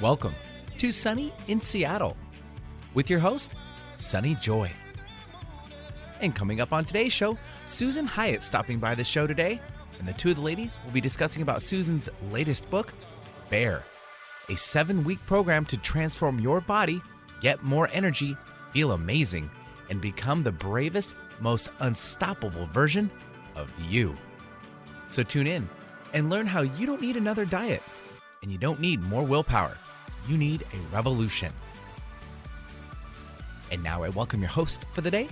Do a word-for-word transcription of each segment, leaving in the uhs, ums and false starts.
Welcome to Sunny in Seattle with your host, Sunny Joy. And coming up on today's show, Susan Hyatt stopping by the show today, and the two of the ladies will be discussing about Susan's latest book, Bear, a seven-week program to transform your body, get more energy, feel amazing, and become the bravest, most unstoppable version of you. So tune in and learn how you don't need another diet, and you don't need more willpower. You need a revolution. And now I welcome your host for the day,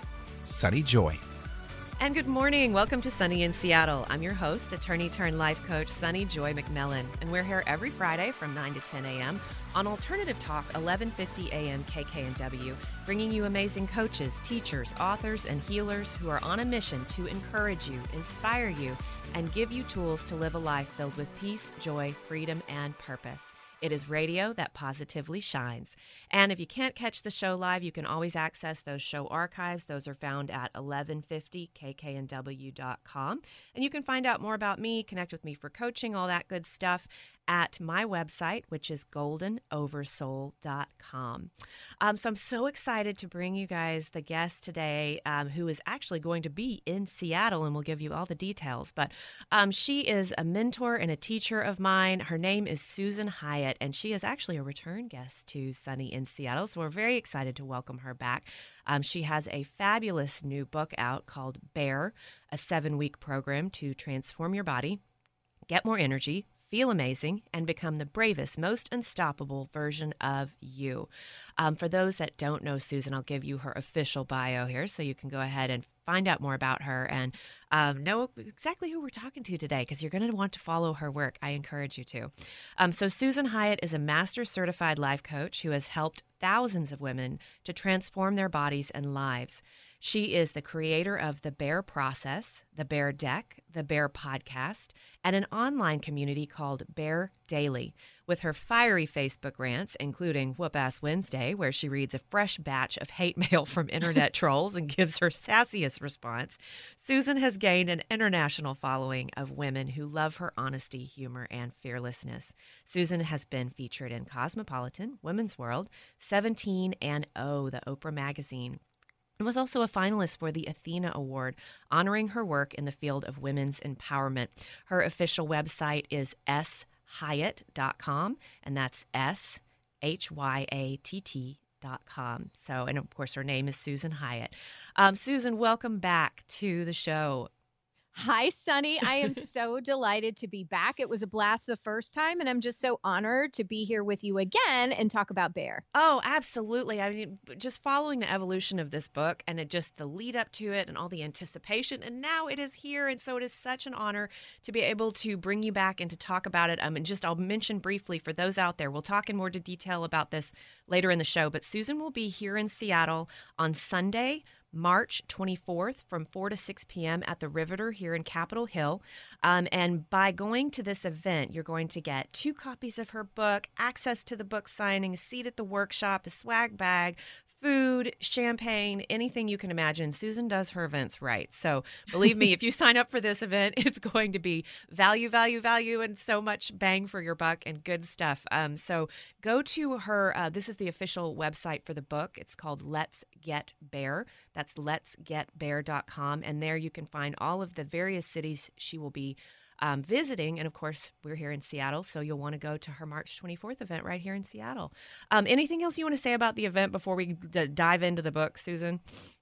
Sunny Joy. And good morning. Welcome to Sunny in Seattle. I'm your host, attorney turned life coach, Sunny Joy McMillan. And we're here every Friday from nine to ten a.m. on Alternative Talk, eleven fifty a.m. K K N W, bringing you amazing coaches, teachers, authors, and healers who are on a mission to encourage you, inspire you, and give you tools to live a life filled with peace, joy, freedom, and purpose. It is radio that positively shines. And if you can't catch the show live, you can always access those show archives. Those are found at eleven fifty k k n w dot com. And you can find out more about me, connect with me for coaching, all that good stuff at my website, which is golden oversoul dot com. Um, so I'm so excited to bring you guys the guest today um, who is actually going to be in Seattle, and we'll give you all the details. But um, she is a mentor and a teacher of mine. Her name is Susan Hyatt, and she is actually a return guest to Sunny in Seattle. So we're very excited to welcome her back. Um, she has a fabulous new book out called Bear, a seven-week program to transform your body, get more energy, feel amazing, and become the bravest, most unstoppable version of you. Um, for those that don't know Susan, I'll give you her official bio here so you can go ahead and find out more about her and um, know exactly who we're talking to today, because you're going to want to follow her work. I encourage you to. Um, so Susan Hyatt is a master certified life coach who has helped thousands of women to transform their bodies and lives. She is the creator of the Bear Process, the Bear Deck, the Bear Podcast, and an online community called Bear Daily, with her fiery Facebook rants, including Whoop Ass Wednesday, where she reads a fresh batch of hate mail from internet trolls and gives her sassiest response. Susan has gained an international following of women who love her honesty, humor, and fearlessness. Susan has been featured in Cosmopolitan, Women's World, Seventeen, and O, the Oprah magazine, and was also a finalist for the Athena Award, honoring her work in the field of women's empowerment. Her official website is s hyatt dot com, and that's S H Y A T T dot com. So, and of course, her name is Susan Hyatt. Um, Susan, welcome back to the show. Hi, Sunny. I am so delighted to be back. It was a blast the first time, and I'm just so honored to be here with you again and talk about Bear. Oh, absolutely. I mean, just following the evolution of this book and it just the lead up to it and all the anticipation, and now it is here. And so it is such an honor to be able to bring you back and to talk about it. Um, and just I'll mention briefly for those out there, we'll talk in more to detail about this later in the show, but Susan will be here in Seattle on Sunday, March twenty-fourth from four to six p.m. at the Riveter here in Capitol Hill. Um, and by going to this event, you're going to get two copies of her book, access to the book signing, a seat at the workshop, a swag bag, food, champagne, anything you can imagine. Susan does her events right. So believe me, if you sign up for this event, it's going to be value, value, value, and so much bang for your buck and good stuff. Um, so go to her. Uh, this is the official website for the book. It's called Let's Get Bear. That's let's get bear dot com. And there you can find all of the various cities she will be Um, visiting. And of course, we're here in Seattle, so you'll want to go to her March twenty-fourth event right here in Seattle. Um, anything else you want to say about the event before we d- dive into the book, Susan?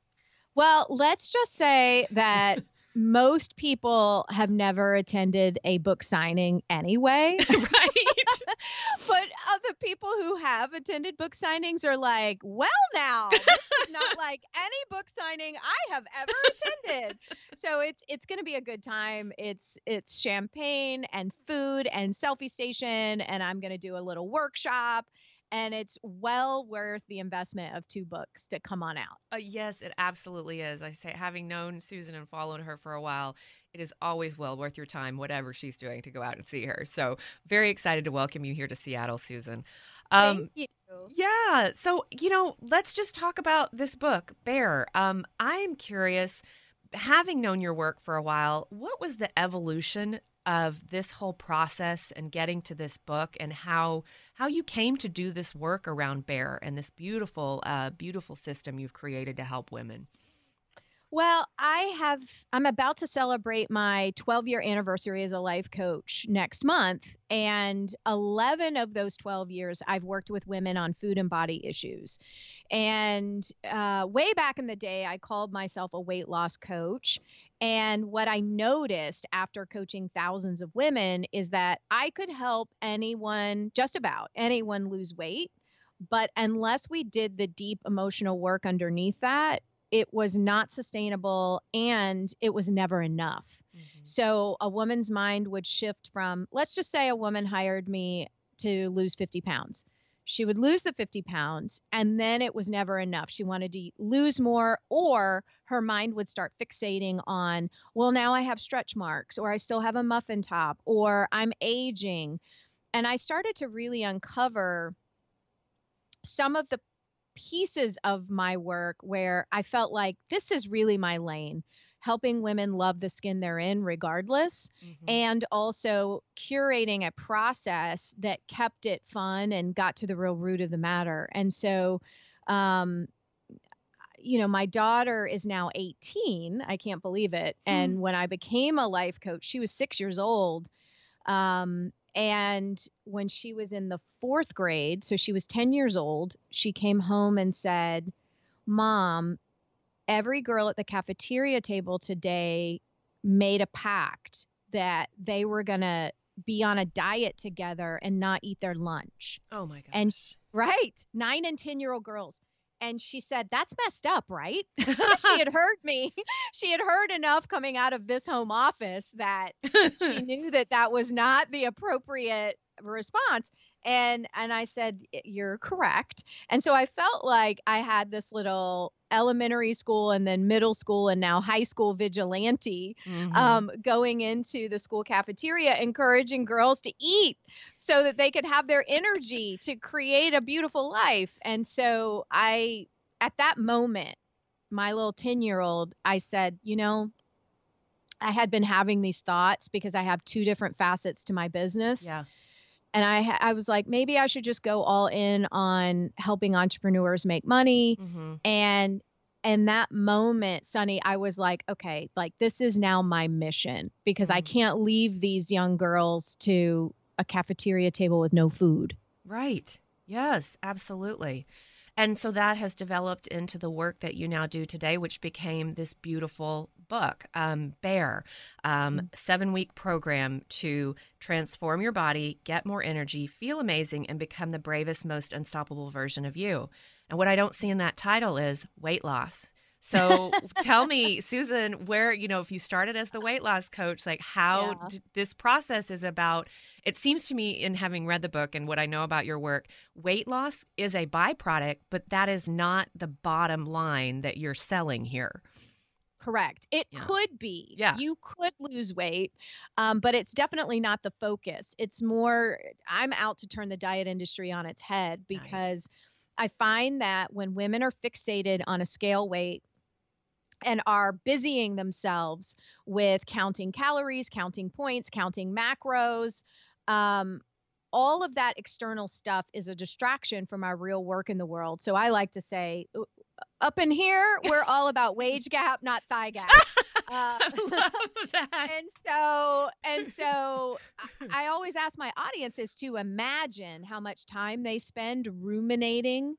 Well, let's just say that most people have never attended a book signing anyway. Right. But other people who have attended book signings are like, well, now, this is not like any book signing I have ever attended. So it's it's going to be a good time. It's it's champagne and food and selfie station, and I'm going to do a little workshop. And it's well worth the investment of two books to come on out. Uh, yes, it absolutely is. I say, having known Susan and followed her for a while, it is always well worth your time, whatever she's doing, to go out and see her. So very excited to welcome you here to Seattle, Susan. Um, Thank you. Yeah. So, you know, let's just talk about this book, Bear. Um, I'm curious, having known your work for a while, what was the evolution of this whole process and getting to this book and how how you came to do this work around Bear and this beautiful, uh, beautiful system you've created to help women. Well, I have, I'm about to celebrate my twelve year anniversary as a life coach next month. And eleven of those twelve years, I've worked with women on food and body issues. And uh, way back in the day, I called myself a weight loss coach. And what I noticed after coaching thousands of women is that I could help anyone, just about anyone, lose weight. But unless we did the deep emotional work underneath that, it was not sustainable and it was never enough. Mm-hmm. So a woman's mind would shift from, let's just say a woman hired me to lose fifty pounds. She would lose the fifty pounds and then it was never enough. She wanted to lose more, or her mind would start fixating on, well, now I have stretch marks, or I still have a muffin top, or I'm aging. And I started to really uncover some of the pieces of my work where I felt like this is really my lane, helping women love the skin they're in regardless, mm-hmm. and also curating a process that kept it fun and got to the real root of the matter. And so, um, you know, my daughter is now eighteen. I can't believe it. Mm-hmm. And when I became a life coach, she was six years old. Um, And when she was in the fourth grade, so she was ten years old, she came home and said, Mom, every girl at the cafeteria table today made a pact that they were going to be on a diet together and not eat their lunch. Oh, my gosh. And right. Nine and ten year old girls. And she said, that's messed up, right? She had heard me. She had heard enough coming out of this home office that she knew that that was not the appropriate response. And and I said, you're correct. And so I felt like I had this little elementary school and then middle school and now high school vigilante, mm-hmm. um, going into the school cafeteria, encouraging girls to eat so that they could have their energy to create a beautiful life. And so I, at that moment, my little ten year old, I said, you know, I had been having these thoughts because I have two different facets to my business. Yeah. And I, I was like, maybe I should just go all in on helping entrepreneurs make money. Mm-hmm. And in that moment, Sunny, I was like, okay, like this is now my mission, because mm-hmm. I can't leave these young girls to a cafeteria table with no food. Right. Yes, absolutely. And so that has developed into the work that you now do today, which became this beautiful book, um, Bear, um, mm-hmm. seven-week program to transform your body, get more energy, feel amazing, and become the bravest, most unstoppable version of you. And what I don't see in that title is weight loss. So tell me, Susan, where, you know, if you started as the weight loss coach, like how yeah. d- this process is about, it seems to me, in having read the book and what I know about your work, weight loss is a byproduct, but that is not the bottom line that you're selling here. Correct. It yeah. could be. Yeah. You could lose weight, um, but it's definitely not the focus. It's more, I'm out to turn the diet industry on its head, because nice. I find that when women are fixated on a scale weight, and are busying themselves with counting calories, counting points, counting macros, um, all of that external stuff is a distraction from our real work in the world. So I like to say, up in here, we're all about wage gap, not thigh gap. Uh, I love that. And so, and so I, I always ask my audiences to imagine how much time they spend ruminating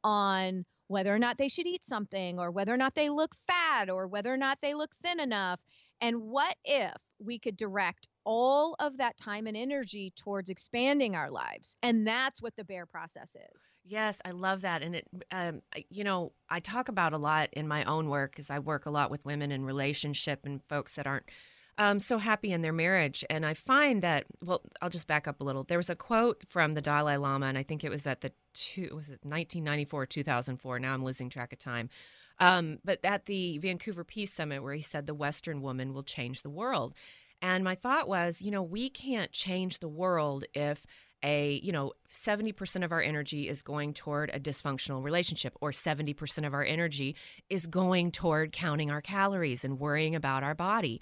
on whether or not they should eat something, or whether or not they look fat, or whether or not they look thin enough. And what if we could direct all of that time and energy towards expanding our lives? And that's what the Bear process is. Yes, I love that. And it, um, you know, I talk about a lot in my own work, because I work a lot with women in relationship and folks that aren't um, so happy in their marriage. And I find that, well, I'll just back up a little. There was a quote from the Dalai Lama, and I think it was at the two, was it nineteen ninety-four, two thousand four? Now I'm losing track of time. Um, but at the Vancouver Peace Summit, where he said the Western woman will change the world. And my thought was, you know, we can't change the world if a, you know, seventy percent of our energy is going toward a dysfunctional relationship, or seventy percent of our energy is going toward counting our calories and worrying about our body.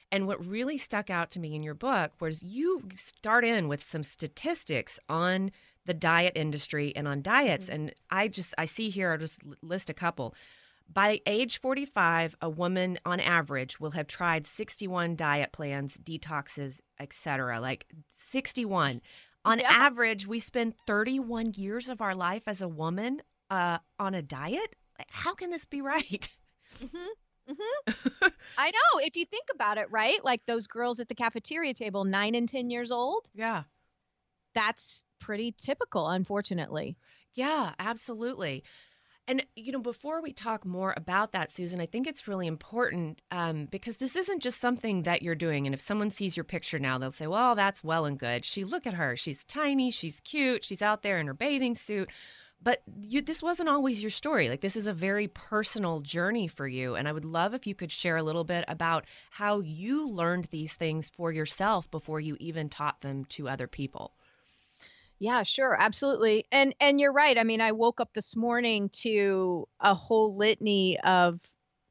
And what really stuck out to me in your book was you start in with some statistics on the diet industry and on diets. Mm-hmm. And I just, I see here, I'll just list a couple. By age forty-five, a woman on average will have tried sixty-one diet plans, detoxes, et cetera, like sixty-one. On yeah. average, we spend thirty-one years of our life as a woman uh, on a diet. How can this be right? Mm-hmm. Mm-hmm. I know. If you think about it, right? Like those girls at the cafeteria table, nine and ten years old. Yeah. That's pretty typical, unfortunately. Yeah, absolutely. And, you know, before we talk more about that, Susan, I think it's really important um, because this isn't just something that you're doing. And if someone sees your picture now, they'll say, well, that's well and good. She, look at her. She's tiny. She's cute. She's out there in her bathing suit. But you, this wasn't always your story. Like, this is a very personal journey for you. And I would love if you could share a little bit about how you learned these things for yourself before you even taught them to other people. Yeah, sure. Absolutely. And and you're right. I mean, I woke up this morning to a whole litany of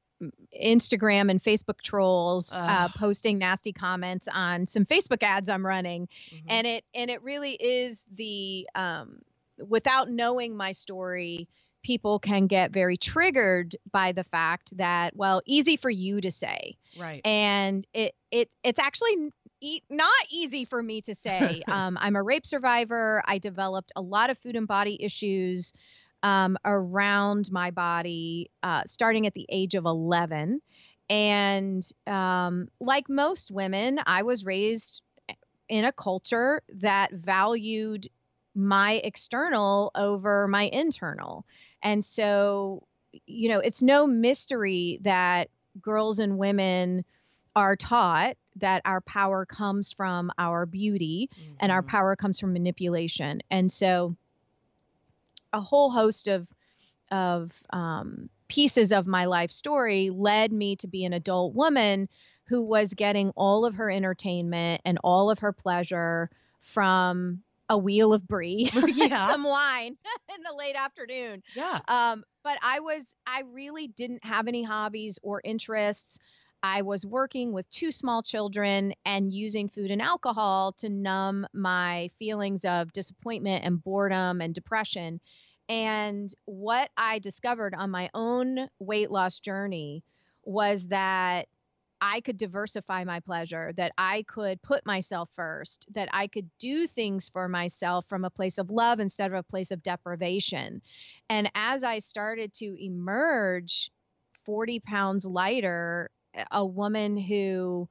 Instagram and Facebook trolls uh, posting nasty comments on some Facebook ads I'm running. Mm-hmm. And it and it really is the um, without knowing my story, people can get very triggered by the fact that, well, easy for you to say. Right. And it it it's actually E- not easy for me to say. Um, I'm a rape survivor. I developed a lot of food and body issues um, around my body uh, starting at the age of eleven. And um, like most women, I was raised in a culture that valued my external over my internal. And so, you know, it's no mystery that girls and women are taught that our power comes from our beauty mm-hmm. and our power comes from manipulation. And so a whole host of of um, pieces of my life story led me to be an adult woman who was getting all of her entertainment and all of her pleasure from a wheel of brie, yeah. some wine in the late afternoon. Yeah. Um, but I was, I really didn't have any hobbies or interests. I was working with two small children and using food and alcohol to numb my feelings of disappointment and boredom and depression. And what I discovered on my own weight loss journey was that I could diversify my pleasure, that I could put myself first, that I could do things for myself from a place of love instead of a place of deprivation. And as I started to emerge forty pounds lighter, a woman who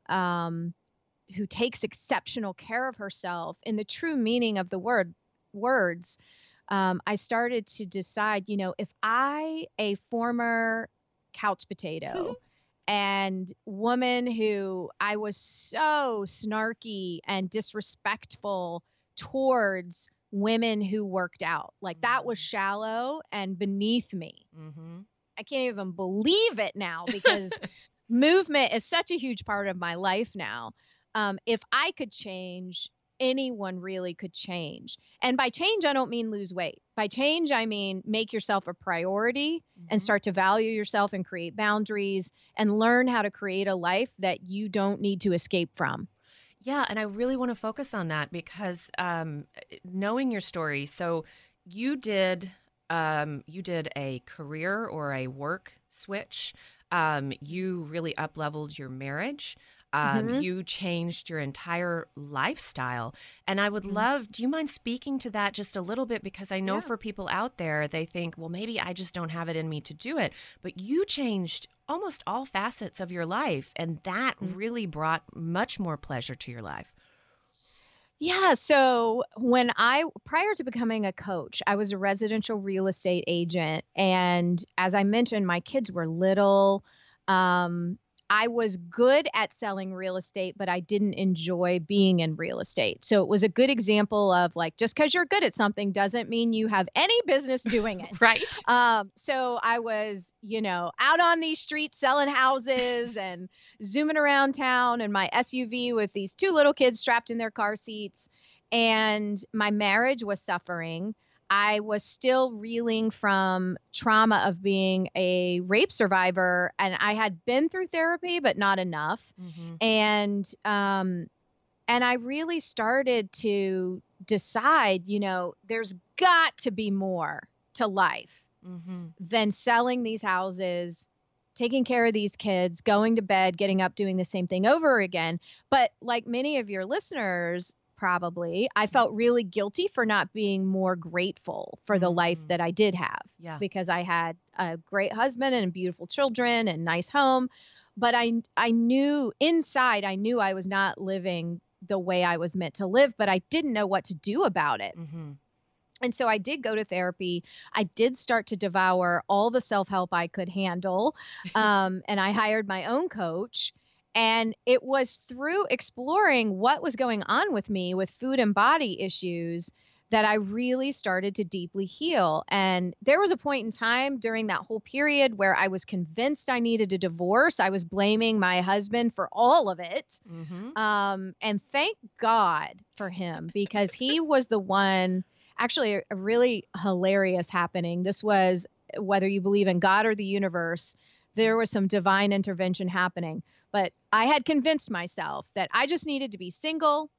um, who takes exceptional care of herself in the true meaning of the word words, um, I started to decide, you know, if I, a former couch potato and woman who I was so snarky and disrespectful towards women who worked out, like that was shallow and beneath me. Mm-hmm. I can't even believe it now because movement is such a huge part of my life now. Um, if I could change, anyone really could change. And by change, I don't mean lose weight. By change, I mean make yourself a priority mm-hmm. and start to value yourself and create boundaries and learn how to create a life that you don't need to escape from. Yeah. And I really want to focus on that because um, knowing your story, so you did... Um, you did a career or a work switch. Um, you really up-leveled your marriage. Um, mm-hmm. You changed your entire lifestyle. And I would mm-hmm. love, do you mind speaking to that just a little bit? Because I know yeah. for people out there, they think, well, maybe I just don't have it in me to do it. But you changed almost all facets of your life. And that mm-hmm. really brought much more pleasure to your life. Yeah. So when I, prior to becoming a coach, I was a residential real estate agent. And as I mentioned, my kids were little. Um, I was good at selling real estate, but I didn't enjoy being in real estate. So it was a good example of like, just because you're good at something doesn't mean you have any business doing it. Right. Um, so I was, you know, out on these streets selling houses and zooming around town in my S U V with these two little kids strapped in their car seats. And my marriage was suffering. I was still reeling from trauma of being a rape survivor, and I had been through therapy, but not enough. Mm-hmm. And um, and I really started to decide, you know, there's got to be more to life Mm-hmm. than selling these houses, taking care of these kids, going to bed, getting up, doing the same thing over again. But like many of your listeners, probably, I felt really guilty for not being more grateful for the life Mm. that I did have, Yeah. because I had a great husband and beautiful children and nice home. But I, I knew inside, I knew I was not living the way I was meant to live, but I didn't know what to do about it. Mm-hmm. And so I did go to therapy. I did start to devour all the self-help I could handle. Um, and I hired my own coach. And it was through exploring what was going on with me with food and body issues that I really started to deeply heal. And there was a point in time during that whole period where I was convinced I needed a divorce. I was blaming my husband for all of it. Mm-hmm. Um, and thank God for him, because he was the one. Actually, a, a really hilarious happening. This was, whether you believe in God or the universe, there was some divine intervention happening. But I had convinced myself that I just needed to be single.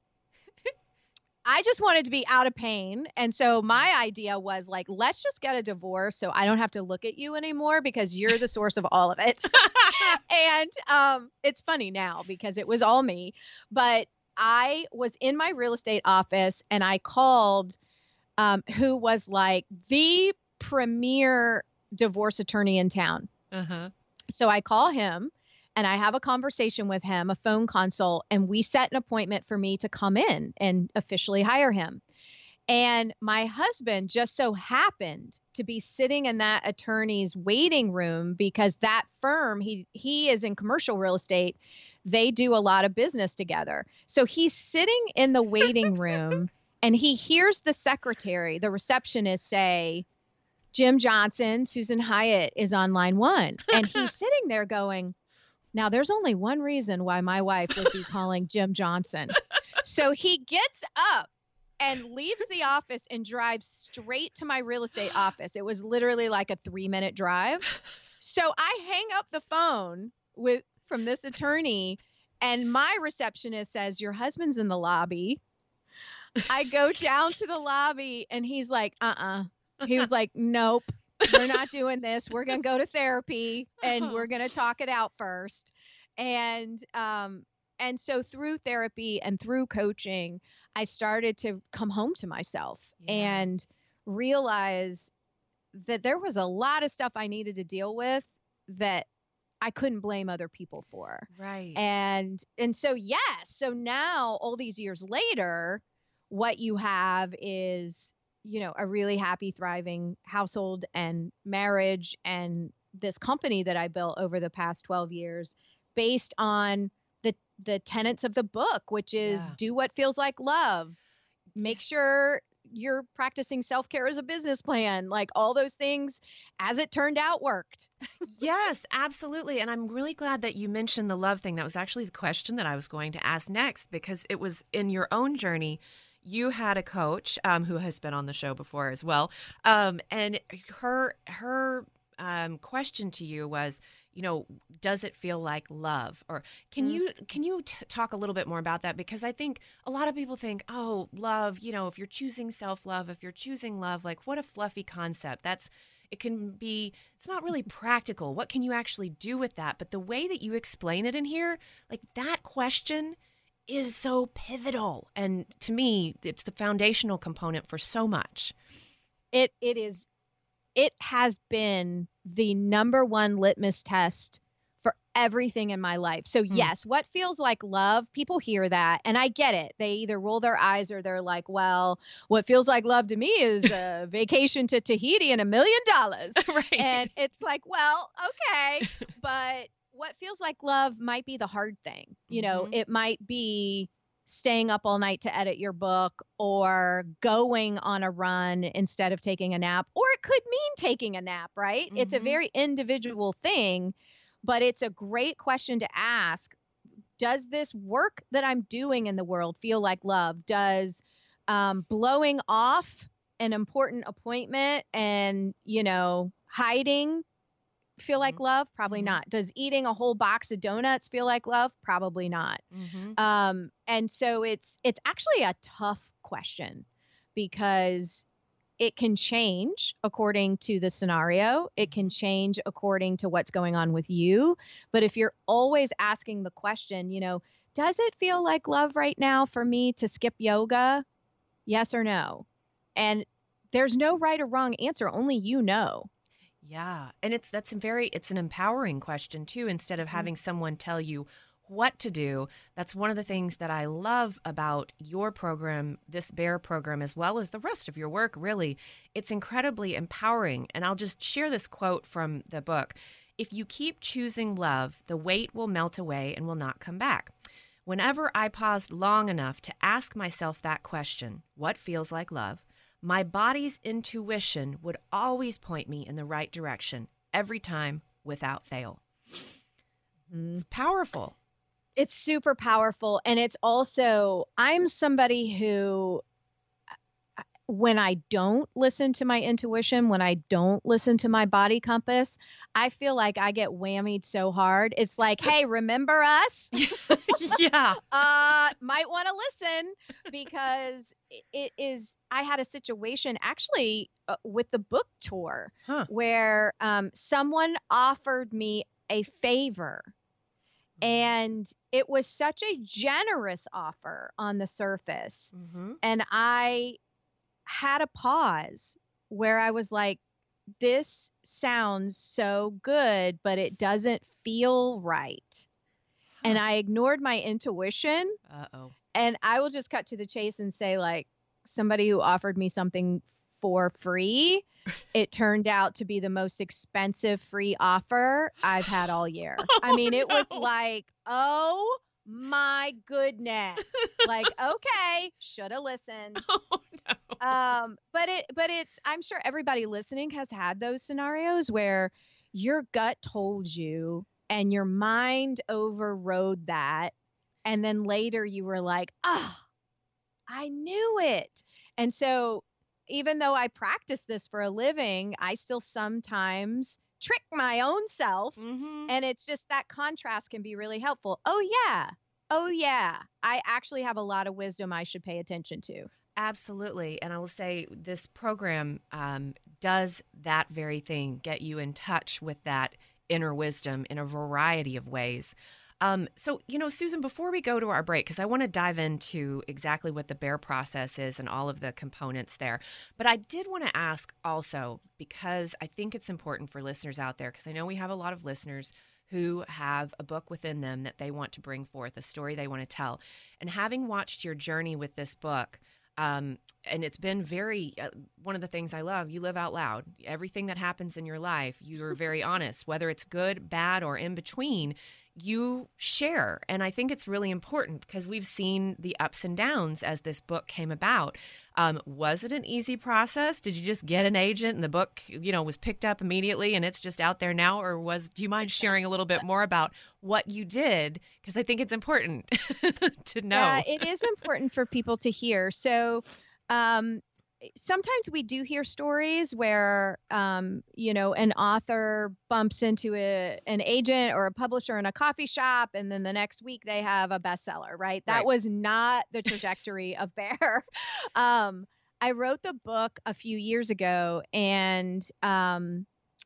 I just wanted to be out of pain. And so my idea was like, let's just get a divorce so I don't have to look at you anymore, because you're the source of all of it. And um, it's funny now because it was all me. But I was in my real estate office and I called um, who was like the premier divorce attorney in town. Uh-huh. So I call him and I have a conversation with him, a phone consult, and we set an appointment for me to come in and officially hire him. And my husband just so happened to be sitting in that attorney's waiting room, because that firm, he he is in commercial real estate. They do a lot of business together. So he's sitting in the waiting room and he hears the secretary, the receptionist, say, Jim Johnson, Susan Hyatt is on line one. And he's sitting there going, now there's only one reason why my wife would be calling Jim Johnson. So he gets up and leaves the office and drives straight to my real estate office. It was literally like a three minute drive. So I hang up the phone with from this attorney, and my receptionist says, your husband's in the lobby. I go down to the lobby and he's like, uh-uh. He was like, nope, we're not doing this. We're going to go to therapy and we're going to talk it out first. And, um, and so through therapy and through coaching, I started to come home to myself Yeah. and realize that there was a lot of stuff I needed to deal with that I couldn't blame other people for. Right. And, and so, yes. So now all these years later, what you have is, you know, a really happy, thriving household and marriage, and this company that I built over the past twelve years based on the, the tenets of the book, which is Yeah. do what feels like love, make sure you're practicing self-care as a business plan, like all those things, as it turned out, worked. Yes, absolutely. And I'm really glad that you mentioned the love thing. That was actually the question that I was going to ask next, because it was in your own journey. You had a coach um, who has been on the show before as well. Um, and her her um, question to you was, you know, does it feel like love? Or can Mm. you can you t- talk a little bit more about that? Because I think a lot of people think, oh, love, you know, if you're choosing self-love, if you're choosing love, like what a fluffy concept. That's it can be, it's not really practical. What can you actually do with that? But the way that you explain it in here, like that question is so pivotal. And to me, it's the foundational component for so much. It it is it has been the number one litmus test for everything in my life. So Hmm. yes, what feels like love, people hear that and I get it. They either roll their eyes or they're like, well, what feels like love to me is a vacation to Tahiti and a million dollars. Right. And it's like, well, okay, but what feels like love might be the hard thing. You know, Mhm. it might be staying up all night to edit your book, or going on a run instead of taking a nap, or it could mean taking a nap, right? It's a Mhm. very individual thing, but it's a great question to ask. Does this work that I'm doing in the world feel like love? Does um, blowing off an important appointment and, you know, hiding feel like love? Probably Mhm. not. Does eating a whole box of donuts feel like love? Probably not. Mm-hmm. Um, and so it's it's actually a tough question because it can change according to the scenario. It can change according to what's going on with you. But if you're always asking the question, you know, does it feel like love right now for me to skip yoga? Yes or no? And there's no right or wrong answer. Only you know. Yeah. And it's that's a very it's an empowering question too, instead of having someone tell you what to do. That's one of the things that I love about your program, this BEAR program, as well as the rest of your work, really. It's incredibly empowering. And I'll just share this quote from the book. If you keep choosing love, the weight will melt away and will not come back. Whenever I paused long enough to ask myself that question, what feels like love, my body's intuition would always point me in the right direction every time without fail. Mm-hmm. It's powerful. It's super powerful. And it's also, I'm somebody who, when I don't listen to my intuition, when I don't listen to my body compass, I feel like I get whammied so hard. It's like, hey, remember us? Yeah. Uh, might want to listen because it is, I had a situation actually uh, with the book tour Huh. where um, someone offered me a favor. And it was such a generous offer on the surface. Mm-hmm. And I had a pause where I was like, this sounds so good, but it doesn't feel right. And I ignored my intuition. Uh-oh. And I will just cut to the chase and say, like, somebody who offered me something for free, it turned out to be the most expensive free offer I've had all year. Oh, I mean, it no. was like, oh my goodness. Like, okay, should have listened. Oh, no. Um, but it, but it's, I'm sure everybody listening has had those scenarios where your gut told you and your mind overrode that. And then later you were like, ah, I knew it. And so even though I practice this for a living, I still sometimes trick my own self. Mm-hmm. And it's just that contrast can be really helpful. Oh, yeah. Oh, yeah. I actually have a lot of wisdom I should pay attention to. Absolutely. And I will say this program um, does that very thing, get you in touch with that inner wisdom in a variety of ways. Um, so, you know, Susan, before we go to our break, because I want to dive into exactly what the BEAR process is and all of the components there. But I did want to ask also, because I think it's important for listeners out there, because I know we have a lot of listeners who have a book within them that they want to bring forth, a story they want to tell. And having watched your journey with this book, Um, and it's been very, uh, one of the things I love, you live out loud. Everything that happens in your life, you're very honest, whether it's good, bad, or in between, you share. And I think it's really important because we've seen the ups and downs as this book came about. Um, was it an easy process? Did you just get an agent and the book, you know, was picked up immediately and it's just out there now? Or was, do you mind sharing a little bit more about what you did? Because I think it's important to know. Yeah, it is important for people to hear. So um, sometimes we do hear stories where, um, you know, an author bumps into a, an agent or a publisher in a coffee shop, and then the next week they have a bestseller, right? That Right. was not the trajectory of BEAR. Um, I wrote the book a few years ago, and um,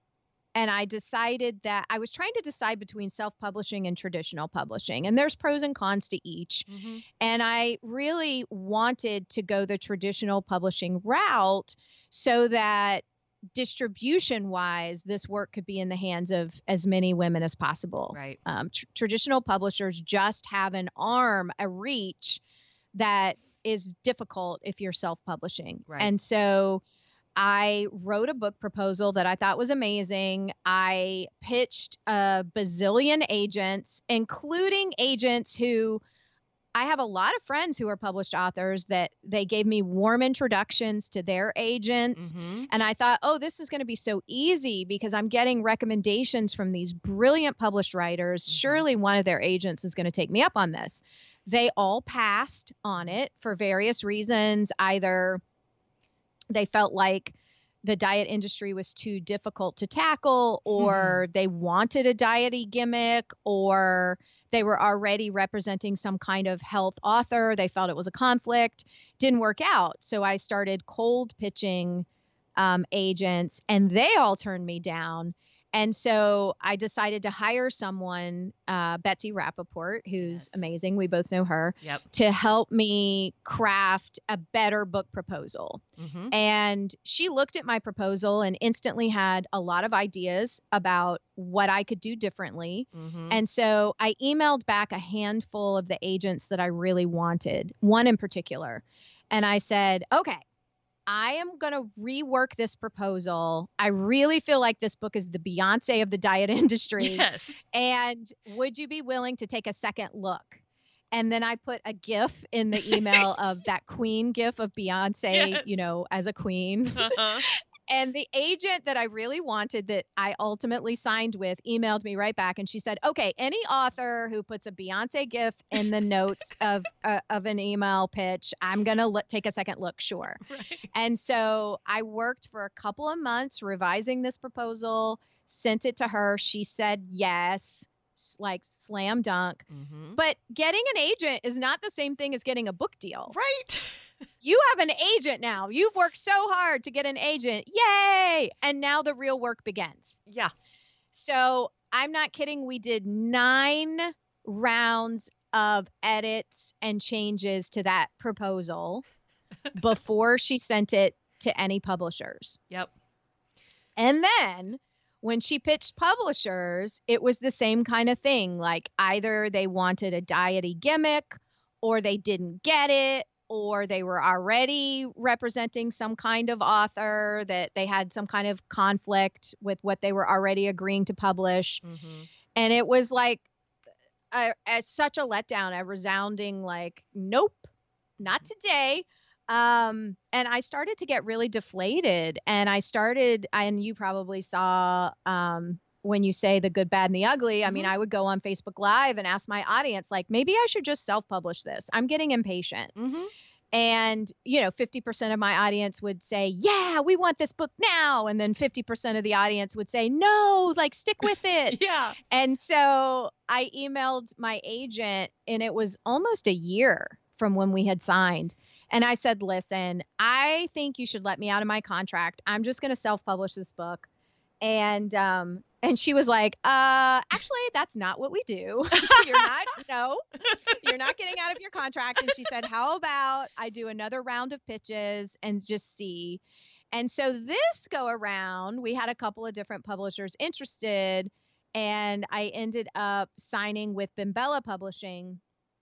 and I decided that I was trying to decide between self-publishing and traditional publishing, and there's pros and cons to each. Mm-hmm. And I really wanted to go the traditional publishing route so that distribution wise, this work could be in the hands of as many women as possible. Right. Um, tr- traditional publishers just have an arm, a reach that is difficult if you're self-publishing. Right. And so I wrote a book proposal that I thought was amazing. I pitched a bazillion agents, including agents who I have a lot of friends who are published authors that they gave me warm introductions to their agents. Mm-hmm. And I thought, oh, this is going to be so easy because I'm getting recommendations from these brilliant published writers. Mm-hmm. Surely one of their agents is going to take me up on this. They all passed on it for various reasons, either they felt like the diet industry was too difficult to tackle, or they wanted a diety gimmick, or they were already representing some kind of health author. They felt it was a conflict. Didn't work out. So I started cold pitching um, agents, and they all turned me down. And so I decided to hire someone, uh, Betsy Rappaport, who's Yes. amazing. We both know her, Yep. to help me craft a better book proposal. Mm-hmm. And she looked at my proposal and instantly had a lot of ideas about what I could do differently. Mm-hmm. And so I emailed back a handful of the agents that I really wanted, one in particular. And I said, okay, I am going to rework this proposal. I really feel like this book is the Beyonce of the diet industry. Yes. And would you be willing to take a second look? And then I put a GIF in the email of that queen GIF of Beyonce, Yes. you know, as a queen. Uh-huh. And the agent that I really wanted, that I ultimately signed with, emailed me right back, and she said, okay, any author who puts a Beyonce GIF in the notes of uh, of an email pitch, I'm going to l- take a second look, sure. Right. And so I worked for a couple of months revising this proposal, sent it to her. She said yes, s- like slam dunk. Mm-hmm. But getting an agent is not the same thing as getting a book deal. Right. You have an agent now. You've worked so hard to get an agent. Yay! And now the real work begins. Yeah. So I'm not kidding. We did nine rounds of edits and changes to that proposal before she sent it to any publishers. Yep. And then when she pitched publishers, it was the same kind of thing. Like either they wanted a diety gimmick, or they didn't get it, or they were already representing some kind of author that they had some kind of conflict with what they were already agreeing to publish. Mm-hmm. And it was like a, a, such a letdown, a resounding like, nope, not today. Um, and I started to get really deflated, and I started, and you probably saw, um, when you say the good, bad, and the ugly, I mean, Mhm. I would go on Facebook Live and ask my audience, like, maybe I should just self-publish this. I'm getting impatient. Mm-hmm. And, you know, fifty percent of my audience would say, yeah, we want this book now. And then fifty percent of the audience would say, no, like, stick with it. Yeah. And so I emailed my agent, and it was almost a year from when we had signed. And I said, listen, I think you should let me out of my contract. I'm just going to self-publish this book. And, um, and she was like, uh, actually, that's not what we do. You're not, no, you're not getting out of your contract. And she said, how about I do another round of pitches and just see? And so this go around, we had a couple of different publishers interested, and I ended up signing with Bimbella Publishing,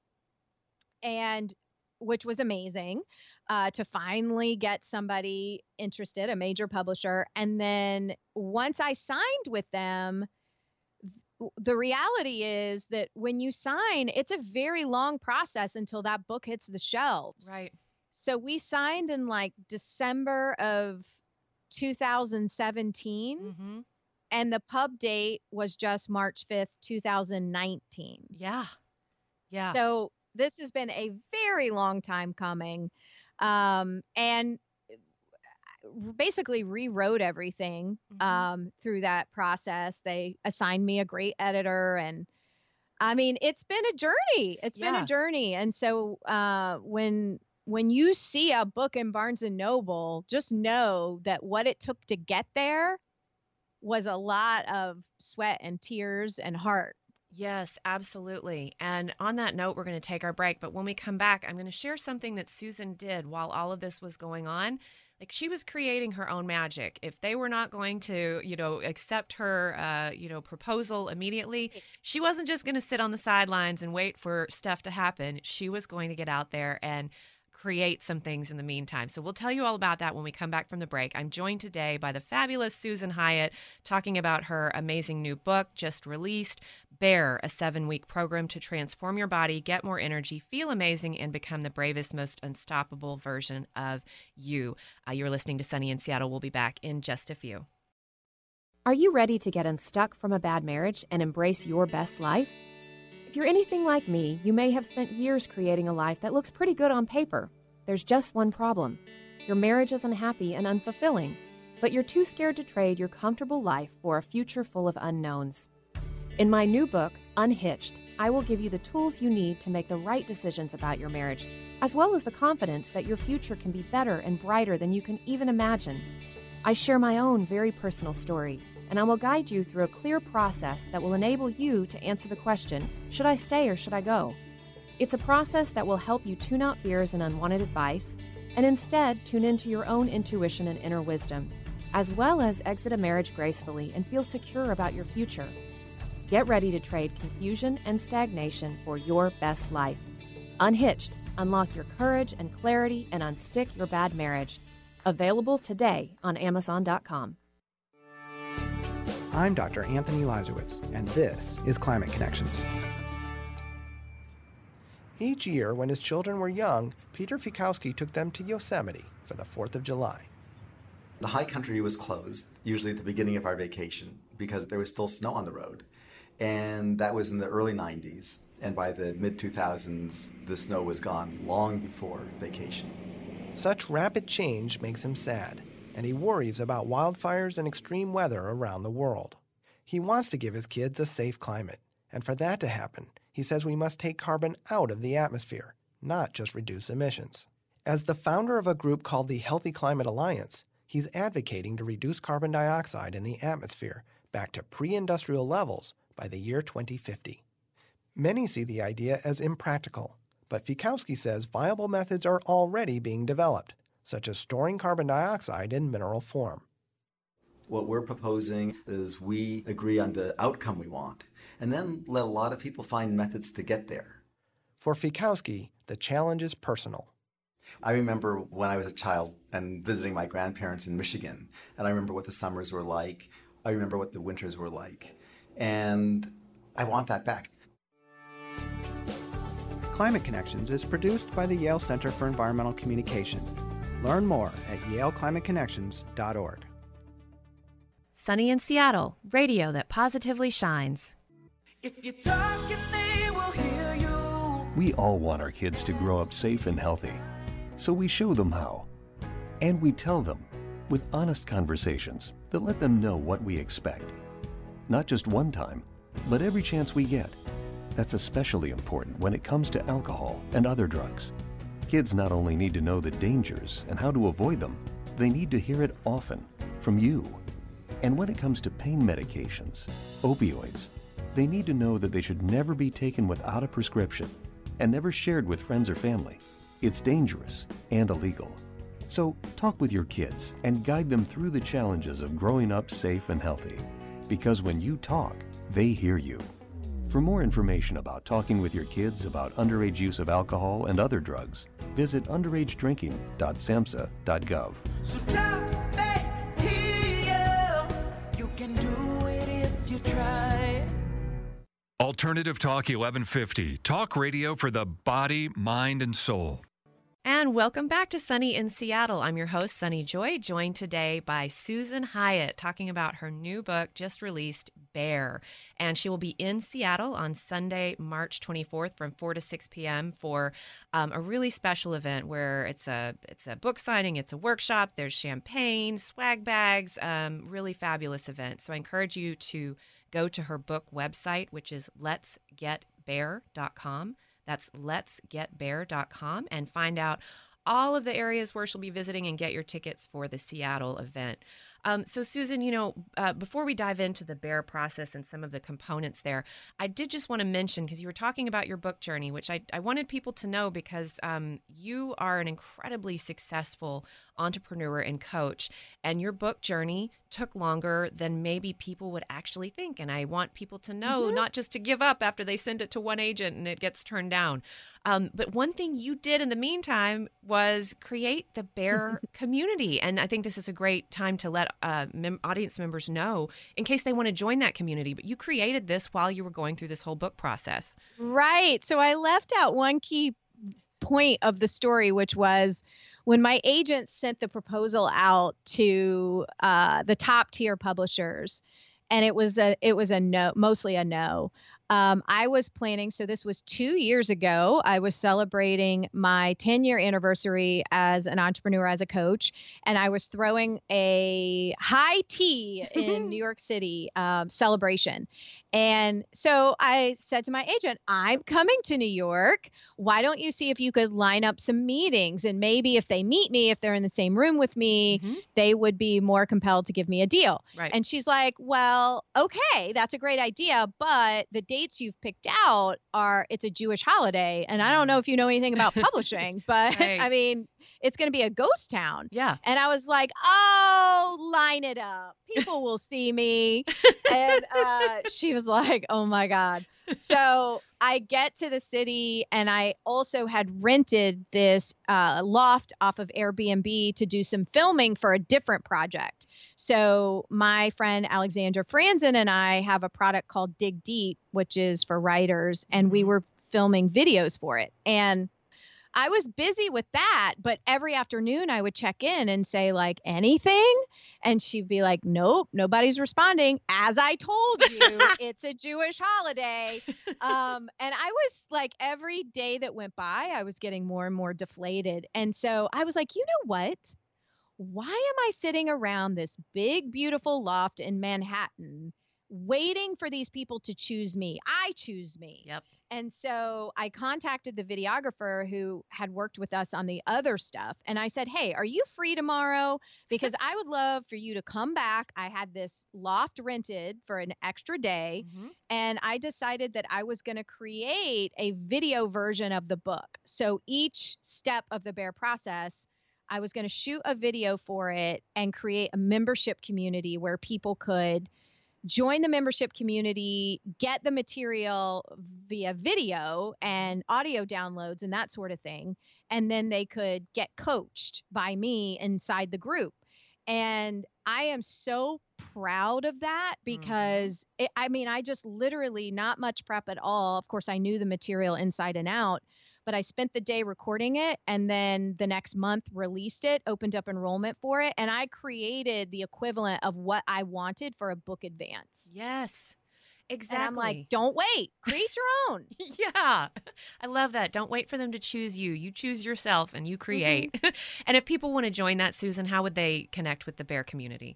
and which was amazing, uh, to finally get somebody interested, a major publisher. And then once I signed with them, th- the reality is that when you sign, it's a very long process until that book hits the shelves. Right. So we signed in like December of two thousand seventeen, Mm-hmm. and the pub date was just March fifth, two thousand nineteen. Yeah. Yeah. So this has been a very long time coming, um, and basically rewrote everything Mhm. um, through that process. They assigned me a great editor, and I mean, it's been a journey. It's been Yeah. a journey. And so uh, when when you see a book in Barnes and Noble, just know that what it took to get there was a lot of sweat and tears and heart. Yes, absolutely. And on that note, we're going to take our break. But when we come back, I'm going to share something that Susan did while all of this was going on. Like, she was creating her own magic. If they were not going to, you know, accept her, uh, you know, proposal immediately, she wasn't just going to sit on the sidelines and wait for stuff to happen. She was going to get out there and create some things in the meantime. So we'll tell you all about that when we come back from the break. I'm joined today by the fabulous Susan Hyatt, talking about her amazing new book just released, Bear, a seven-week program to transform your body, get more energy, feel amazing, and become the bravest, most unstoppable version of you. Uh, you're listening to Sunny in Seattle. We'll be back in just a few. Are you ready to get unstuck from a bad marriage and embrace your best life? If you're anything like me, you may have spent years creating a life that looks pretty good on paper. There's just one problem. Your marriage is unhappy and unfulfilling, but you're too scared to trade your comfortable life for a future full of unknowns. In my new book, Unhitched, I will give you the tools you need to make the right decisions about your marriage, as well as the confidence that your future can be better and brighter than you can even imagine. I share my own very personal story, and I will guide you through a clear process that will enable you to answer the question, should I stay or should I go? It's a process that will help you tune out fears and unwanted advice, and instead tune into your own intuition and inner wisdom, as well as exit a marriage gracefully and feel secure about your future. Get ready to trade confusion and stagnation for your best life. Unhitched, unlock your courage and clarity and unstick your bad marriage. Available today on Amazon dot com. I'm Doctor Anthony Lazowitz, and this is Climate Connections. Each year, when his children were young, Peter Fikowski took them to Yosemite for the fourth of July. The high country was closed, usually at the beginning of our vacation, because there was still snow on the road. And that was in the early nineties. And by the mid two thousands, the snow was gone long before vacation. Such rapid change makes him sad, and he worries about wildfires and extreme weather around the world. He wants to give his kids a safe climate, and for that to happen, he says we must take carbon out of the atmosphere, not just reduce emissions. As the founder of a group called the Healthy Climate Alliance, he's advocating to reduce carbon dioxide in the atmosphere back to pre-industrial levels by the year twenty fifty. Many see the idea as impractical, but Fikowski says viable methods are already being developed, such as storing carbon dioxide in mineral form. What we're proposing is we agree on the outcome we want, and then let a lot of people find methods to get there. For Fikowski, the challenge is personal. I remember when I was a child and visiting my grandparents in Michigan, and I remember what the summers were like. I remember what the winters were like, and I want that back. Climate Connections is produced by the Yale Center for Environmental Communication. Learn more at yale climate connections dot org. Sunny in Seattle, radio that positively shines. If you're talking, they will hear you. We all want our kids to grow up safe and healthy, so we show them how. And we tell them with honest conversations that let them know what we expect. Not just one time, but every chance we get. That's especially important when it comes to alcohol and other drugs. Kids not only need to know the dangers and how to avoid them, they need to hear it often from you. And when it comes to pain medications, opioids, they need to know that they should never be taken without a prescription and never shared with friends or family. It's dangerous and illegal. So talk with your kids and guide them through the challenges of growing up safe and healthy. Because when you talk, they hear you. For more information about talking with your kids about underage use of alcohol and other drugs, visit underage drinking dot samhsa dot gov. So talk, they hear you. You can do it if you try. Alternative Talk eleven fifty, talk radio for the body, mind, and soul. And welcome back to Sunny in Seattle. I'm your host, Sunny Joy, joined today by Susan Hyatt, talking about her new book just released, Bear. And she will be in Seattle on Sunday, March twenty-fourth from four to six p.m. for um, a really special event where it's a it's a book signing, it's a workshop, there's champagne, swag bags, um, really fabulous event. So I encourage you to go to her book website, which is lets get bear dot com. That's lets get bear dot com, and find out all of the areas where she'll be visiting and get your tickets for the Seattle event. Um, so, Susan, you know, uh, before we dive into the Bear process and some of the components there, I did just want to mention, because you were talking about your book journey, which I, I wanted people to know, because um, you are an incredibly successful entrepreneur and coach, and your book journey took longer than maybe people would actually think. And I want people to know, mm-hmm. not just to give up after they send it to one agent and it gets turned down. Um, but one thing you did in the meantime was create the Bear community. And I think this is a great time to let uh, mem- audience members know in case they want to join that community. But you created this while you were going through this whole book process. Right. So I left out one key point of the story, which was when my agent sent the proposal out to uh, the top tier publishers, and it was a it was a no, mostly a no. Um, I was planning, so this was two years ago. I was celebrating my ten year anniversary as an entrepreneur, as a coach, and I was throwing a high tea in New York City um, celebration. And so I said to my agent, I'm coming to New York. Why don't you see if you could line up some meetings? And maybe if they meet me, if they're in the same room with me, mm-hmm. they would be more compelled to give me a deal. Right. And she's like, well, okay, that's a great idea. But the dates you've picked out are, it's a Jewish holiday. And I don't know if you know anything about publishing, but Right. I mean, it's going to be a ghost town. Yeah. And I was like, oh, line it up. People will see me. And uh, she was like, oh my God. So I get to the city, and I also had rented this uh, loft off of Airbnb to do some filming for a different project. So my friend Alexandra Franzen and I have a product called Dig Deep, which is for writers, and we were filming videos for it. And I was busy with that, but every afternoon I would check in and say, like, anything? And she'd be like, nope, nobody's responding. As I told you, it's a Jewish holiday. Um, and I was like, every day that went by, I was getting more and more deflated. And so I was like, you know what? Why am I sitting around this big, beautiful loft in Manhattan waiting for these people to choose me? I choose me. Yep. And so I contacted the videographer who had worked with us on the other stuff. And I said, hey, are you free tomorrow? Because I would love for you to come back. I had this loft rented for an extra day. Mm-hmm. And I decided that I was going to create a video version of the book. So each step of the Bear process, I was going to shoot a video for it and create a membership community where people could join the membership community, get the material via video and audio downloads and that sort of thing. And then they could get coached by me inside the group. And I am so proud of that because mm-hmm. it, I mean, I just literally not much prep at all. Of course, I knew the material inside and out, but I spent the day recording it, and then the next month released it, opened up enrollment for it, and I created the equivalent of what I wanted for a book advance. Yes, exactly. And I'm like, don't wait, create your own. Yeah, I love that. Don't wait for them to choose you. You choose yourself and you create. Mm-hmm. And if people want to join that, Susan, how would they connect with the Bear community?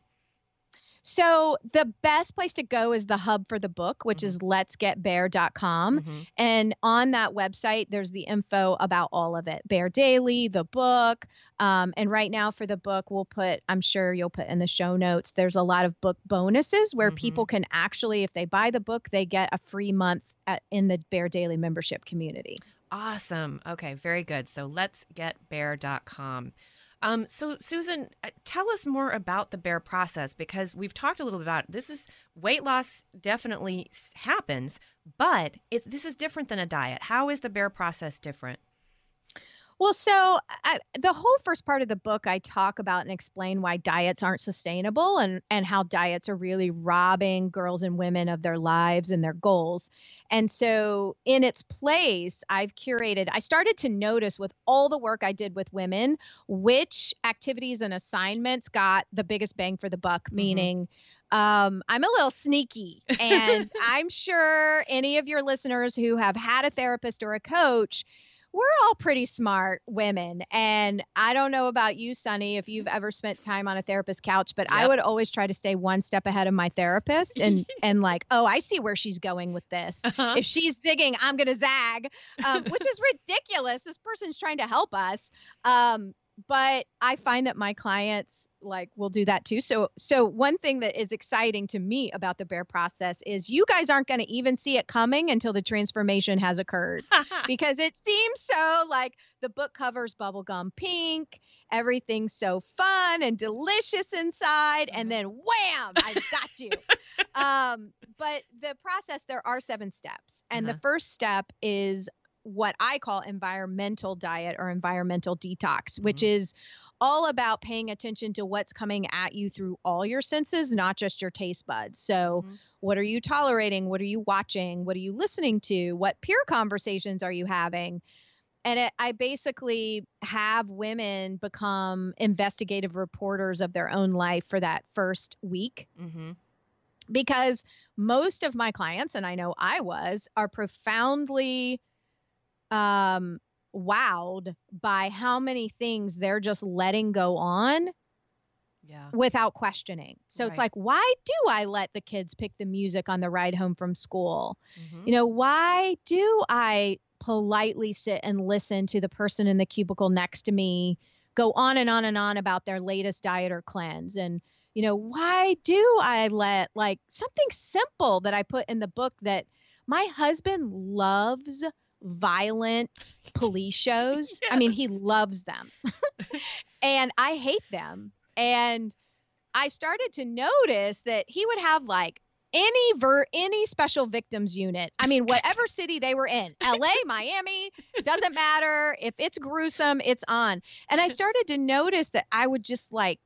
So the best place to go is the hub for the book, which mm-hmm. is lets get bear dot com. Mm-hmm. And on that website, there's the info about all of it. Bear Daily, the book. Um, and right now for the book, we'll put, I'm sure you'll put in the show notes, there's a lot of book bonuses where mm-hmm. people can actually, if they buy the book, they get a free month at, in the Bear Daily membership community. Awesome. Okay, very good. So lets get bear dot com. Um, so, Susan, tell us more about the Bear process, because we've talked a little bit about it. This is weight loss definitely happens, but it, this is different than a diet. How is the Bear process different? Well, so I, the whole first part of the book, I talk about and explain why diets aren't sustainable and, and how diets are really robbing girls and women of their lives and their goals. And so in its place, I've curated, I started to notice with all the work I did with women, which activities and assignments got the biggest bang for the buck, mm-hmm. meaning Um, I'm a little sneaky, and I'm sure any of your listeners who have had a therapist or a coach, we're all pretty smart women. And I don't know about you, Sunny, if you've ever spent time on a therapist's couch, but yep. I would always try to stay one step ahead of my therapist and, and like, oh, I see where she's going with this. Uh-huh. If she's zigging, I'm going to zag, um, which is ridiculous. This person's trying to help us. Um, But I find that my clients like will do that too. So, so one thing that is exciting to me about the Bear process is you guys aren't going to even see it coming until the transformation has occurred, because it seems so like the book cover's bubblegum pink, everything's so fun and delicious inside, and then wham, I got you. um, but the process, there are seven steps, and uh-huh. the first step is what I call environmental diet or environmental detox, mm-hmm. which is all about paying attention to what's coming at you through all your senses, not just your taste buds. So mm-hmm. what are you tolerating? What are you watching? What are you listening to? What peer conversations are you having? And it, I basically have women become investigative reporters of their own life for that first week. Mm-hmm. because most of my clients, and I know I was, are profoundly um, wowed by how many things they're just letting go on Yeah. without questioning. So Right. it's like, why do I let the kids pick the music on the ride home from school? Mhm. You know, why do I politely sit and listen to the person in the cubicle next to me go on and on and on about their latest diet or cleanse? And, you know, why do I let like something simple that I put in the book that my husband loves violent police shows. I mean, he Yes. loves them. And I hate them. And I started to notice that he would have like any ver any special victims unit. I mean, whatever city they were in, L A, Miami, doesn't matter. If it's gruesome, it's on. And I started to notice that I would just like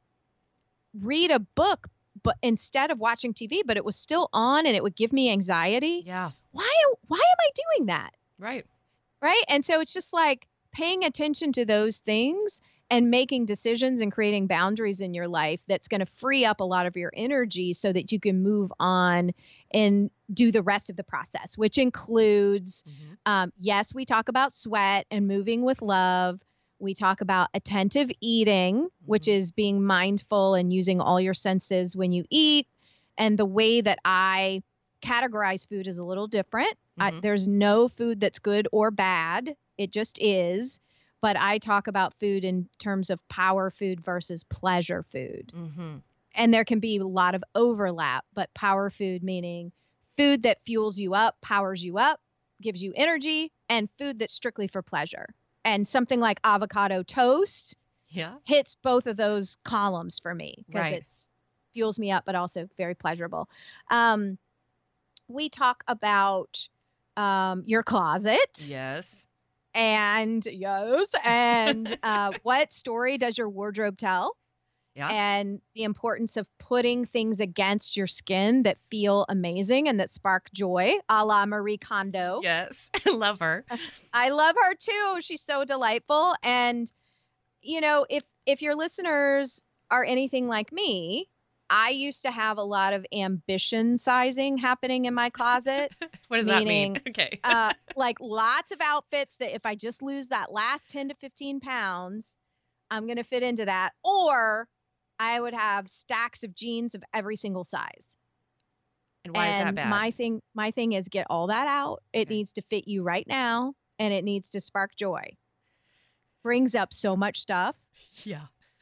read a book, but instead of watching T V, but it was still on and it would give me anxiety. Yeah. Why, why am I doing that? Right. Right. And so it's just like paying attention to those things and making decisions and creating boundaries in your life that's going to free up a lot of your energy so that you can move on and do the rest of the process, which includes, Mhm. um, yes, we talk about sweat and moving with love. We talk about attentive eating, which Mhm. is being mindful and using all your senses when you eat. And the way that I categorize food is a little different. I, Mhm. there's no food that's good or bad. It just is. But I talk about food in terms of power food versus pleasure food. Mhm. And there can be a lot of overlap, but power food meaning food that fuels you up, powers you up, gives you energy, and food that's strictly for pleasure. And something like avocado toast Yeah. hits both of those columns for me because Right. it's fuels me up, but also very pleasurable. Um, we talk about um, your closet. Yes. And yes, and uh, what story does your wardrobe tell? Yeah. And the importance of putting things against your skin that feel amazing and that spark joy, a la Marie Kondo. Yes. I love her. I love her too. She's so delightful. And you know, if if your listeners are anything like me, I used to have a lot of ambition sizing happening in my closet. What does that mean? Meaning, Okay. uh, like lots of outfits that if I just lose that last ten to fifteen pounds, I'm going to fit into that. Or I would have stacks of jeans of every single size. And why is that And bad? my thing, my thing is get all that out. It Okay. needs to fit you right now and it needs to spark joy. Brings up so much stuff. Yeah.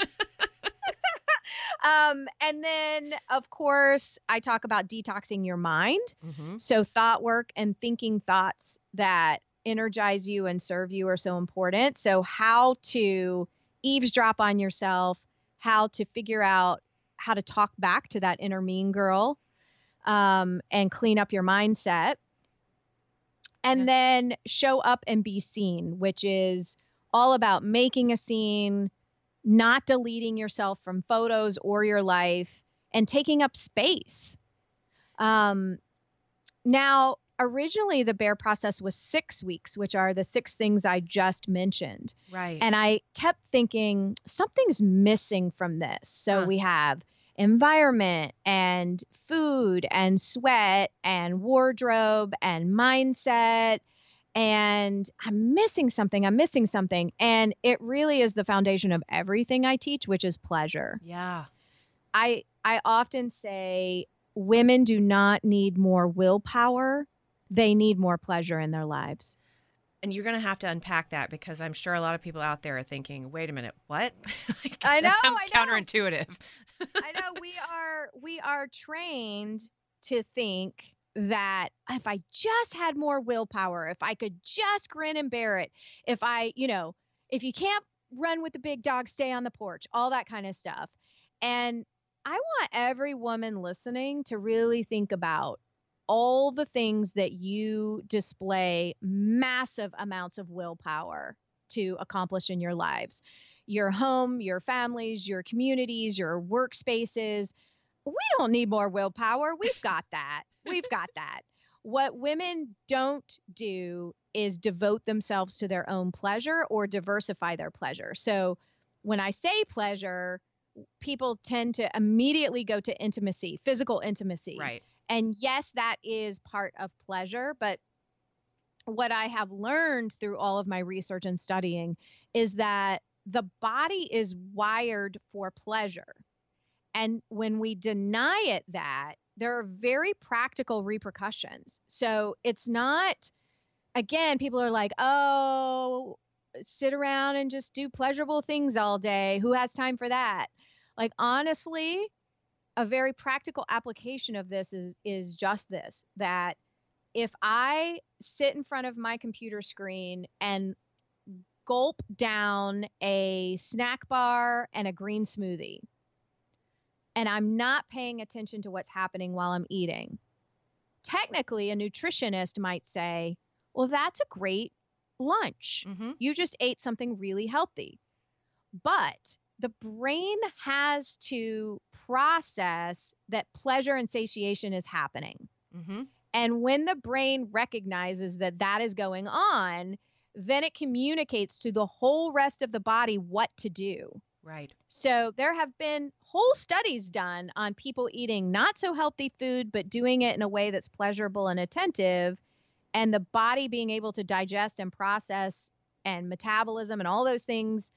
Um, and then, of course, I talk about detoxing your mind. Mhm. So thought work and thinking thoughts that energize you and serve you are so important. So how to eavesdrop on yourself, how to figure out how to talk back to that inner mean girl, um, and clean up your mindset. And Yeah. then show up and be seen, which is all about making a scene, not deleting yourself from photos or your life, and taking up space. Um, now, originally, the BEAR process was six weeks, which are the six things I just mentioned. Right. And I kept thinking something's missing from this. So Huh. we have environment and food and sweat and wardrobe and mindset. And I'm missing something. I'm missing something. And it really is the foundation of everything I teach, which is pleasure. Yeah. I I often say women do not need more willpower. They need more pleasure in their lives. And you're going to have to unpack that because I'm sure a lot of people out there are thinking, wait a minute, what? Like, I know, that sounds I know. counterintuitive. I know we are we are trained to think that if I just had more willpower, if I could just grin and bear it, if I, you know, if you can't run with the big dog, stay on the porch, all that kind of stuff. And I want every woman listening to really think about all the things that you display massive amounts of willpower to accomplish in your lives. Your home, your families, your communities, your workspaces. We don't need more willpower. We've got that. We've got that. What women don't do is devote themselves to their own pleasure or diversify their pleasure. So when I say pleasure, people tend to immediately go to intimacy, physical intimacy. Right. And yes, that is part of pleasure, but what I have learned through all of my research and studying is that the body is wired for pleasure. And when we deny it that, there are very practical repercussions. So it's not, again, people are like, oh, sit around and just do pleasurable things all day. Who has time for that? Like, honestly, a very practical application of this is is just this, that if I sit in front of my computer screen and gulp down a snack bar and a green smoothie, and I'm not paying attention to what's happening while I'm eating, technically a nutritionist might say, well, that's a great lunch. Mm-hmm. You just ate something really healthy. But the brain has to process that pleasure and satiation is happening. Mm-hmm. And when the brain recognizes that that is going on, then it communicates to the whole rest of the body what to do. Right. So there have been whole studies done on people eating not so healthy food, but doing it in a way that's pleasurable and attentive, and the body being able to digest and process and metabolism and all those things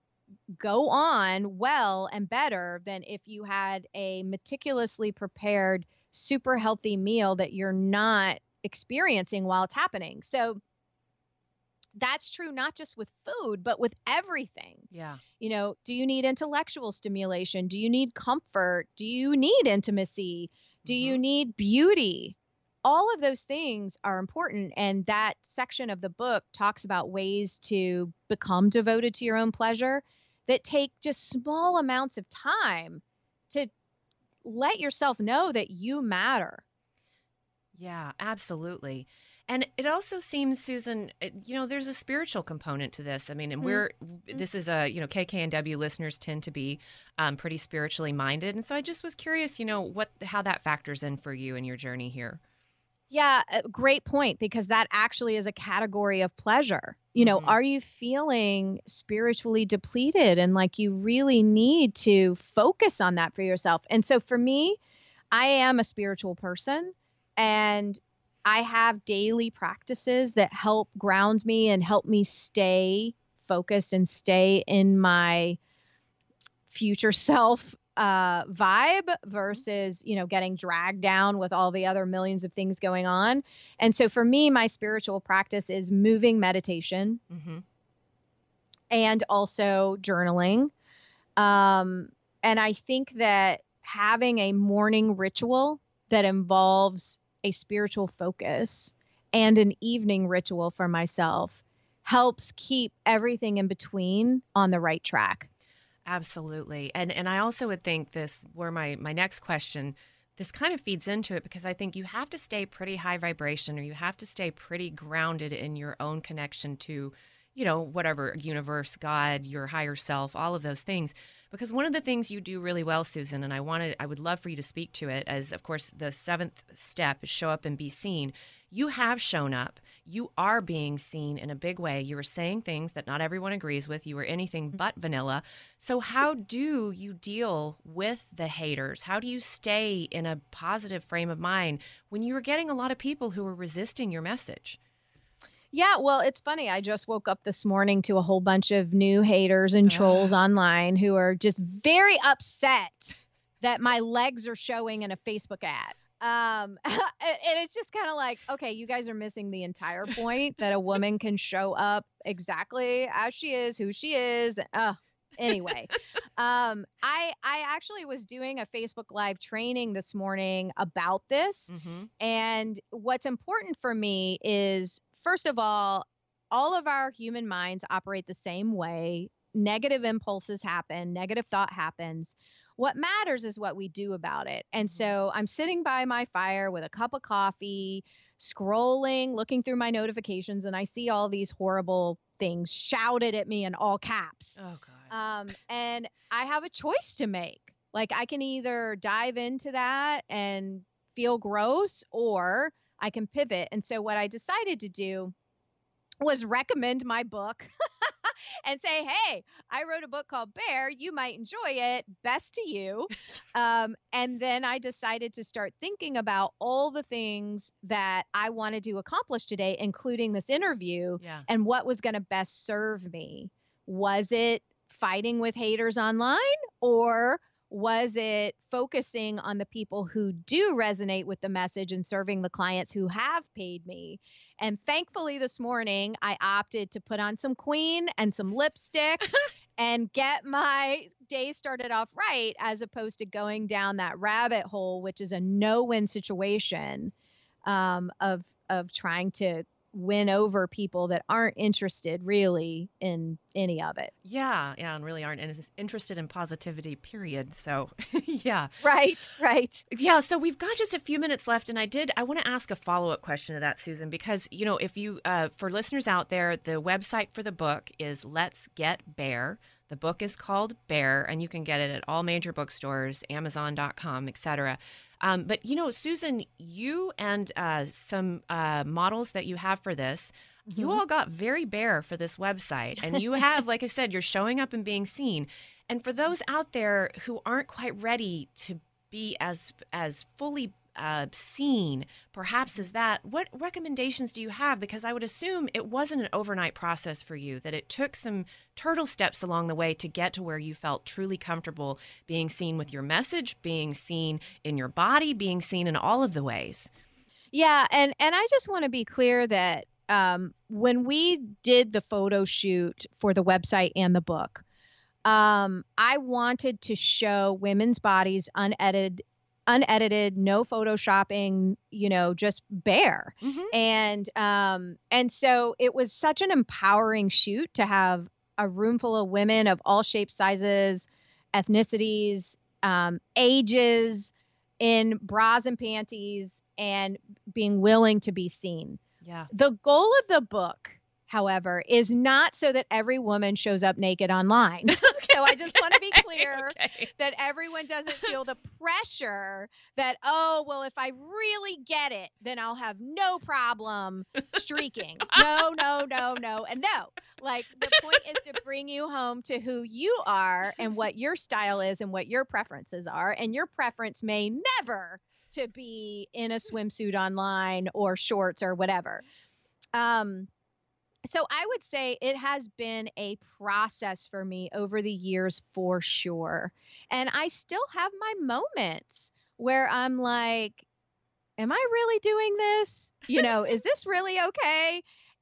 go on well and better than if you had a meticulously prepared, super healthy meal that you're not experiencing while it's happening. So that's true not just with food, but with everything. Yeah. You know, do you need intellectual stimulation? Do you need comfort? Do you need intimacy? Do Mm-hmm. you need beauty? All of those things are important. And that section of the book talks about ways to become devoted to your own pleasure that take just small amounts of time to let yourself know that you matter. Yeah, absolutely. And it also seems, Susan, it- you know, there's a spiritual component to this. I mean, and we're, this is a, you know, K K N W listeners tend to be um, pretty spiritually minded. And so I just was curious, you know, what, how that factors in for you in your journey here. Yeah, a great point, because that actually is a category of pleasure. You know, Mhm. are you feeling spiritually depleted and like you really need to focus on that for yourself? And so for me, I am a spiritual person, and I have daily practices that help ground me and help me stay focused and stay in my future self uh, vibe versus, you know, getting dragged down with all the other millions of things going on. And so for me, my spiritual practice is moving meditation Mm-hmm. and also journaling. Um, and I think that having a morning ritual that involves a spiritual focus and an evening ritual for myself helps keep everything in between on the right track. Absolutely. And and I also would think this, where my, my next question, this kind of feeds into it, because I think you have to stay pretty high vibration, or you have to stay pretty grounded in your own connection to, you know, whatever, universe, God, your higher self, all of those things. Because one of the things you do really well, Susan, and I wanted, I would love for you to speak to it, as of course the seventh step is show up and be seen. You have shown up. You are being seen in a big way. You are saying things that not everyone agrees with. You are anything but vanilla. So how do you deal with the haters? How do you stay in a positive frame of mind when you are getting a lot of people who are resisting your message? Yeah, well, it's funny. I just woke up this morning to a whole bunch of new haters and trolls online who are just very upset that my legs are showing in a Facebook ad. Um, and it's just kind of like, okay, you guys are missing the entire point that a woman can show up exactly as she is, who she is. Uh, anyway, um, I I actually was doing a Facebook Live training this morning about this. Mm-hmm. And what's important for me is, first of all, all of our human minds operate the same way. Negative impulses happen, negative thought happens. What matters is what we do about it. And so I'm sitting by my fire with a cup of coffee, scrolling, looking through my notifications, and I see all these horrible things shouted at me in all caps. Oh, God. Um, and I have a choice to make. Like, I can either dive into that and feel gross, or I can pivot. And so what I decided to do was recommend my book and say, hey, I wrote a book called Bear. You might enjoy it. Best to you. Um, and then I decided to start thinking about all the things that I wanted to accomplish today, including this interview, Yeah. and what was going to best serve me. Was it fighting with haters online, or was it focusing on the people who do resonate with the message and serving the clients who have paid me? And thankfully this morning I opted to put on some Queen and some lipstick and get my day started off right, as opposed to going down that rabbit hole, which is a no-win situation, um, of of trying to win over people that aren't interested really in any of it. Yeah, yeah, and really aren't in- interested in positivity, period. So, yeah. Right, right. Yeah, so we've got just a few minutes left, and I did, I want to ask a follow-up question to that, Susan, because, you know, if you, uh, for listeners out there, the website for the book is Let's Get Bear. The book is called Bear, and you can get it at all major bookstores, Amazon dot com, et cetera. Um, but, you know, Susan, you and uh, some uh, models that you have for this, mm-hmm. you all got very bare for this website. And you have, like I said, you're showing up and being seen. And for those out there who aren't quite ready to be as as fully uh, seen, perhaps as that, what recommendations do you have? Because I would assume it wasn't an overnight process for you, that it took some turtle steps along the way to get to where you felt truly comfortable being seen with your message, being seen in your body, being seen in all of the ways. Yeah, and and I just want to be clear that um, when we did the photo shoot for the website and the book, um, I wanted to show women's bodies unedited, unedited, no photoshopping, you know, just bare. Mm-hmm. And um, and so it was such an empowering shoot to have a room full of women of all shapes, sizes, ethnicities, um, ages, in bras and panties, and being willing to be seen. Yeah. The goal of the book, however, is not so that every woman shows up naked online. Okay, so I just want to be clear okay. that everyone doesn't feel the pressure that, oh, well, if I really get it, then I'll have no problem streaking. No, no, no, no, and no. Like, the point is to bring you home to who you are and what your style is and what your preferences are. And your preference may never to be in a swimsuit online or shorts or whatever. Um, so I would say it has been a process for me over the years for sure. And I still have my moments where I'm like, am I really doing this? You know, is this really okay?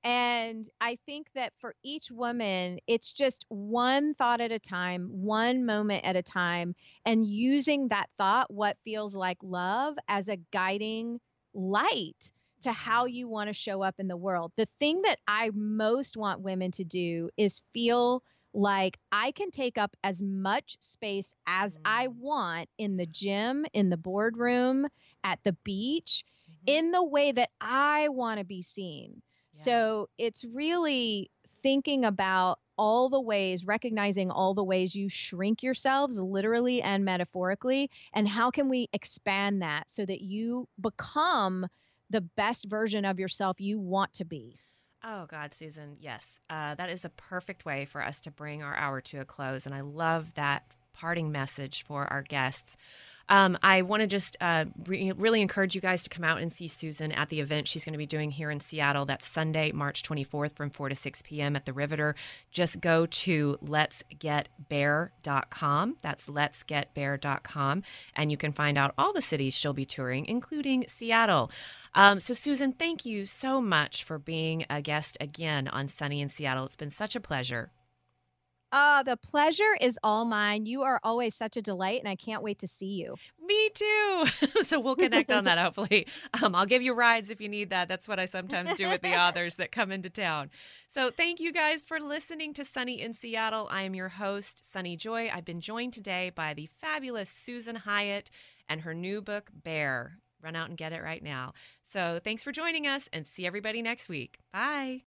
And I think that for each woman, it's just one thought at a time, one moment at a time, and using that thought, what feels like love, as a guiding light to how you want to show up in the world. The thing that I most want women to do is feel like I can take up as much space as I want in the gym, in the boardroom, at the beach, mm-hmm. in the way that I want to be seen. So it's really thinking about all the ways, recognizing all the ways you shrink yourselves, literally and metaphorically, and how can we expand that so that you become the best version of yourself you want to be. Oh, God, Susan, yes. Uh, that is a perfect way for us to bring our hour to a close, and I love that parting message for our guests. Um, I want to just uh, re- really encourage you guys to come out and see Susan at the event she's going to be doing here in Seattle. That's Sunday, March twenty-fourth from four to six p.m. at the Riveter. Just go to lets get bear dot com. That's lets get bear dot com. And you can find out all the cities she'll be touring, including Seattle. Um, so, Susan, thank you so much for being a guest again on Sunny in Seattle. It's been such a pleasure. Uh, the pleasure is all mine. You are always such a delight, and I can't wait to see you. Me too. So we'll connect on that, hopefully. Um, I'll give you rides if you need that. That's what I sometimes do with the authors that come into town. So thank you guys for listening to Sunny in Seattle. I am your host, Sunny Joy. I've been joined today by the fabulous Susan Hyatt and her new book, Bear. Run out and get it right now. So thanks for joining us, and see everybody next week. Bye.